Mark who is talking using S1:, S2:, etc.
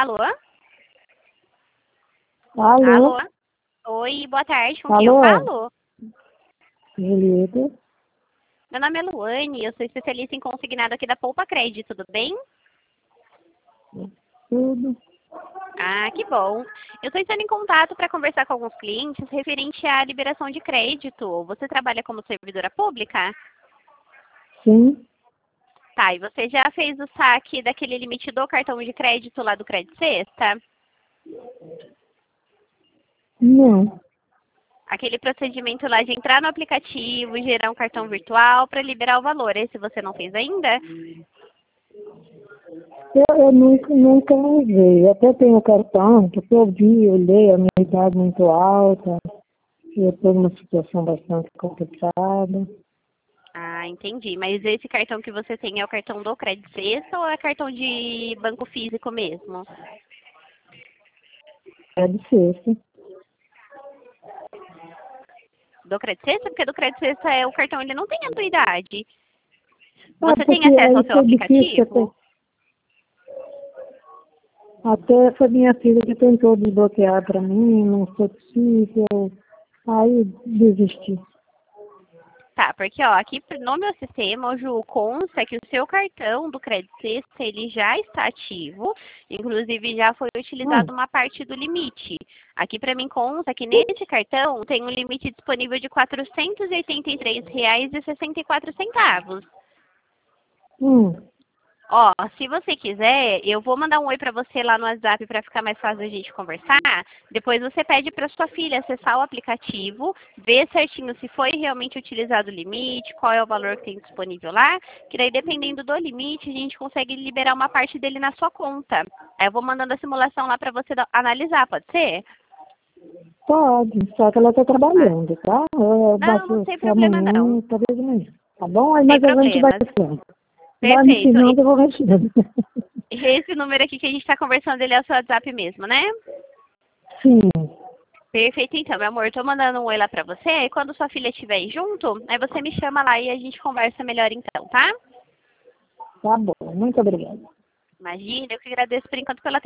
S1: Alô?
S2: Alô?
S1: Alô? Oi, boa tarde, com quem eu
S2: Alô?
S1: falo?
S2: Julieta?
S1: Meu nome é Luane, eu sou especialista em consignado aqui da Poupa Crédito, tudo bem?
S2: Tudo?
S1: Ah, que bom. Eu estou entrando em contato para conversar com alguns clientes referente à liberação de crédito. Você trabalha como servidora pública?
S2: Sim?
S1: Tá, e você já fez o saque daquele limite do cartão de crédito lá do Crédito Sexta?
S2: Não.
S1: Aquele procedimento lá de entrar no aplicativo, gerar um cartão virtual para liberar o valor. Esse você não fez ainda?
S2: Eu nunca usei. Até tenho cartão, porque eu vi, olhei a minha idade muito alta. Eu estou numa situação bastante complicada.
S1: Ah, entendi. Mas esse cartão que você tem é o cartão do Crédito Sexta ou é cartão de banco físico mesmo?
S2: É difícil.
S1: Do Crédito Sexta? Porque do Crédito Sexta é o cartão, ele não tem anuidade.
S2: Ah,
S1: Você tem
S2: porque
S1: acesso ao
S2: aí
S1: seu
S2: foi difícil.
S1: aplicativo?
S2: Até foi minha filha que tentou desbloquear para mim, não foi possível. Aí desisti.
S1: Tá, porque ó, aqui no meu sistema, Ju, consta que o seu cartão do Crédito Sexta, ele já está ativo, inclusive já foi
S2: Ah,
S1: utilizado uma parte do limite. Aqui para mim consta que nesse cartão tem um limite disponível de R$ 483,64.
S2: hum,
S1: Ó, se você quiser, eu vou mandar um oi pra você lá no WhatsApp para ficar mais fácil a gente conversar. Depois você pede para sua filha acessar o aplicativo, ver certinho se foi realmente utilizado o limite, qual é o valor que tem disponível lá, que daí dependendo do limite a gente consegue liberar uma parte dele na sua conta. Aí eu vou mandando a simulação lá para você analisar, pode ser?
S2: pode, só que ela está trabalhando, tá?
S1: Não, não tem problema não.
S2: Amanhã, talvez amanhã. Tá bom? Aí,
S1: Sem
S2: mas a gente vai
S1: problemas.
S2: falando. Vai me
S1: Perfeito.
S2: ensinando, eu vou mexendo.
S1: Esse número aqui que a gente está conversando, ele é o seu WhatsApp mesmo, né?
S2: Sim,
S1: Perfeito, então, meu amor. Tô mandando um oi lá pra você. E quando sua filha estiver aí junto, aí você me chama lá e a gente conversa melhor então, tá?
S2: tá bom. Muito obrigada.
S1: Imagina, eu que agradeço por enquanto pela